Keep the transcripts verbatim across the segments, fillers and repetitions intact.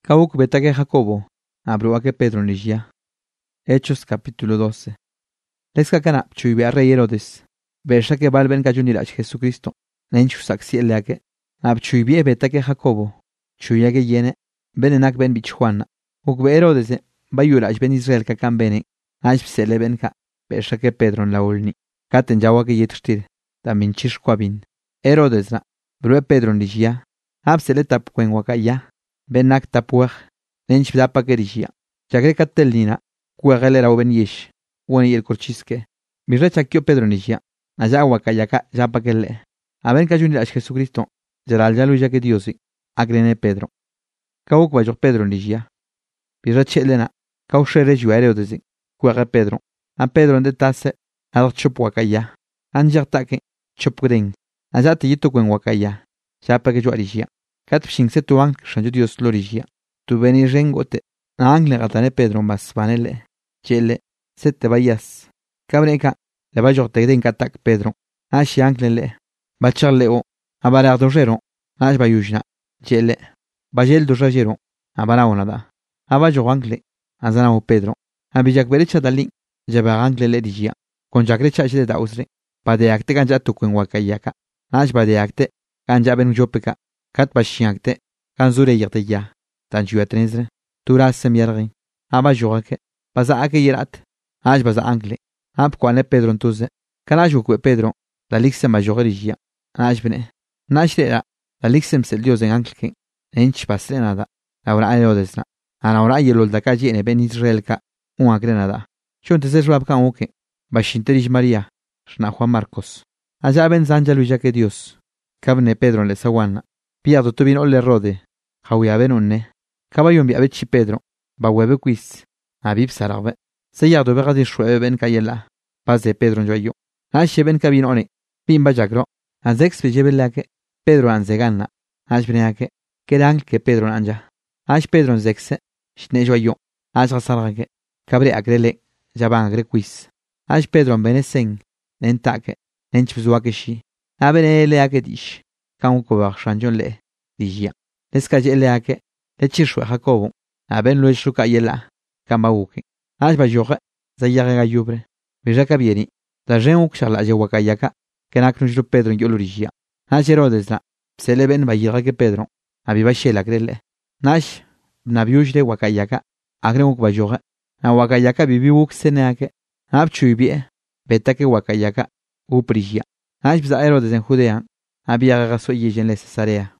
Cabuc betaque Jacobo, abruaque Pedro nishia. Hechos capítulo doce. Lesca cana chuibia rey Herodes. Versa que valben cayunirach Jesucristo. Nenchu saxieleake. Ab chuibie betaque Jacobo. Chuyage yene. Benenak ben bichuana. Ukbe Herodes bayurach ben Israel kakan bene. Ashpsele benka. Versa que Pedro en la ulni. Katen yawake yetrstir. Tamin chishquabin. Herodes na. Brue Pedro nishia. Absele tapquen wakaya. Benak tapuach. Nench dapa kerishia. Chagre katelina. Kuagelera o ben yesh. Wani el corchisque. Mirrecha kio Pedro nishia. Allá wakayaka yapa kele. Aben kayunirach Jesucristo. Jeral yalu ya que diosi. Agrene Pedro. Kauk bayo Pedro nishia. Mirrecha lena. Kaushere juareo desi. Kuage Pedro. A Pedro ende tase. Adok chup wakaya. Anjartake. Chupgring. Allá te yito kwen wakaya. Yapa que juarishia. Katpshin se tu ang shanjo Dios lorishia. Tu veni rengote. Angle gatane Pedro mas vanele. Chele. Se te vayas. Cabreka. Le vayo te den katak Pedro. Ashi angle le. Bacharle o. Abara dojero. Ash bayujna. Chele. Bajel dojero. Abara onada. Abajo angle. Azana o Pedro. Abijak berecha dali. Jaba angle le dijia. Con jagrecha de dausre. Padeakte ganja tu kwen wakayaka. Ash padeakte. Ganja ben jopeka. Kat bashiakte. Kanzure yagte ya. Tanjua trenzre. Turas semiergi. Aba jorake. Baza ake yerat. Aj baza angle. Ab kwane Pedro entuze. Kanaju kwe Pedro. La lixem majorija. Aj bene. Nashrera. La lixem sel Dios en angle. Ench pasre nada. Ahora Herodesna. Ahora yelol da calle en ben Israel ka. Un agrenada. Chonte es rab kan oke. Bashinterish María. Shna Juan Marcos. Allá ben zanja luya que Dios. Cabne Pedro le sawana. Piado tu vino le rode. Hawia benunne. Caballo envia bechi Pedro. Bawebe quiz. Abib sarabe. Sellado vega de shue ben kayela. Paz de Pedro en joyo. Ashe ben cabinone. Pimba jagro. Azex pejebelake. Pedro anzegana. Ash beneake. Kerang que Pedro anja. Ash Pedro anzexe. Shne joyo. Ash rasarage. Cabre agrele. Jaban agre quiz. Ash Pedro benesen. Nentake. Nenchzuakeshi. Abenele akedish. Kanko barshanjon le. Dijia. Leskaje leake. Lechishwe Jacobo. Aben lo eshuka yela. Kambauke. Ash bajoke. Zayage gayubre. Bijaka bieni. Da jenuk shala jewakayaka. Kenaknujru Pedro en yolurija. Ash Herodes la. Seleben bayirake Pedro. Abibashela grele. Nash. Nabiujre wakayaka. Agremuk bajoke. Na wakayaka bibiuk seneake. Abchuibie. Betake wakayaka. Uprija. Ash bza Herodes en Judea. Había gaso y en la Cesarea.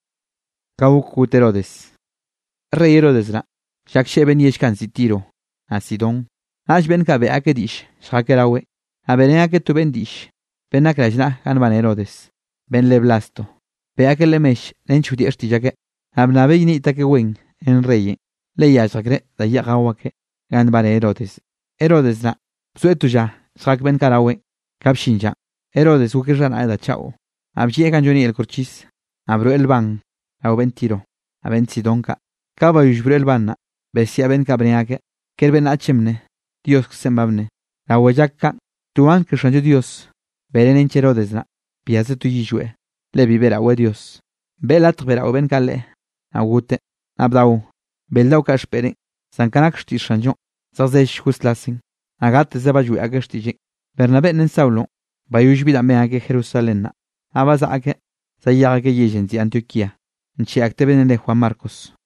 Cabuc Herodes. Rey Herodes la. Shakshe ben yeshkan sitiro. A Sidón. Ash ben kabe akedish. Shakerawe. Abenea que tu bendish. Ben akrajna hanban Herodes. Ben leblasto. Vea que le mesh. Nenchudi ertijake. Abnabe ni take wen. En rey. Leia shakre. Da yagawake. Ganban Herodes. Herodes la. Suetuja. Shak ben karawe. Kapshinja. Herodes ukirran aida chao. Abjie canjoni el corchis. Abro el ban. Au ben tiro. A ben sidonka. Caba yujbro el banna. Besia ben cabreake. Kerben achemne. Dios sembabne. La hueyaca. Tuan que shanjo Dios. Beren en Herodesna. Piaze tu yijue. Le vivera we Dios. Belat vera o ben kale. Agute. Abdau. Beldau kashpere. Sankanak shti shanjo. Zazesh huslasin. Agate zebajue agestije. Bernabé nen Saulo. Bayujbida meake Jerusalén. Abaza ake. Sayage yejenzi Antioquía. Nchi acte benele Juan Marcos.